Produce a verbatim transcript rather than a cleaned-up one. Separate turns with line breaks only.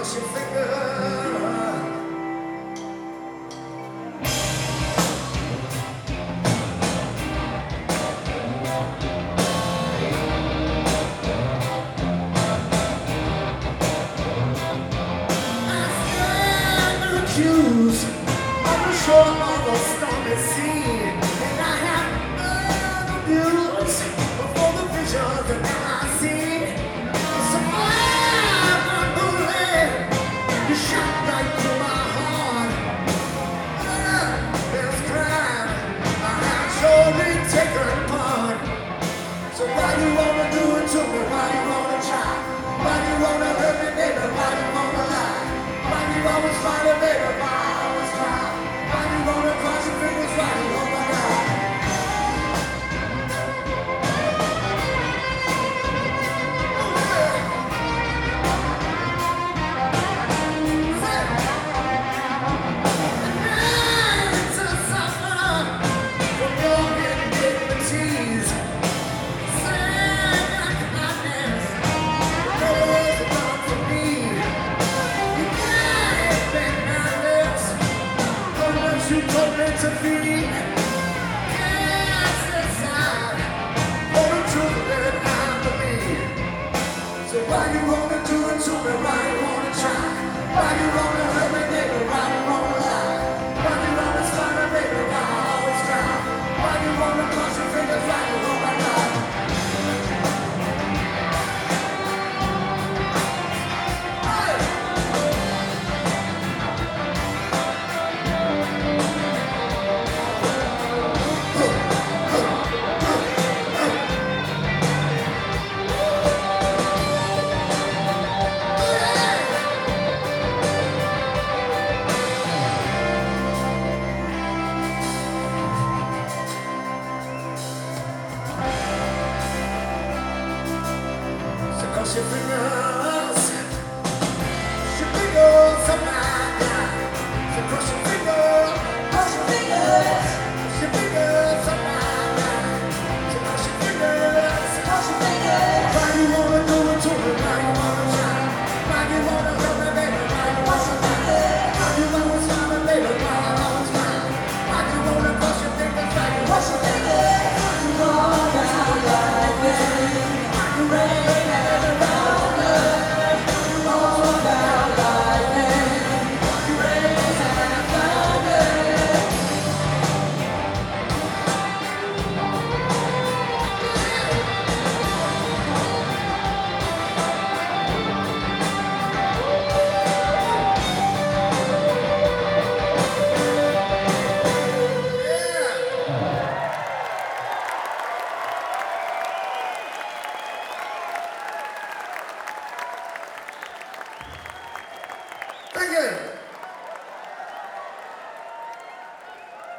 cross your finger. Accused on the shore of a stormy sea, and I have no news before the visions that I see. So I'm unbelieving you shot right through my heart. Uh, There's crime I have surely taken part. So why you wanna do it to me? Why you wanna try? Why you wanna hurt me, baby? Why you wanna lie? Why you always find a baby? Why I always try? Why you wanna cross your fingers? Why you wanna lie? You told me to be cast aside for the truth that I believe. So why you wanna do it to me? Why you wanna try? Why you wanna hurt me, baby? Why you wanna lie? Why you wanna start me, baby? Why I always try? Why you wanna cross your fingers? Why you wanna lie? Cross your fingers, cross your fingers, oh my God. So cross your fingers, cross your fingers, cross your fingers, oh my God. So cross your fingers, cross your fingers. Why you wanna do it to me? Why you wanna try? Why you wanna hurt me, baby? Why you wanna lie? Why you always find me, baby? Why I always try? Why you wanna cross your fingers? Why you cross your fingers? Why you wanna lie? Why you ready? Thank you.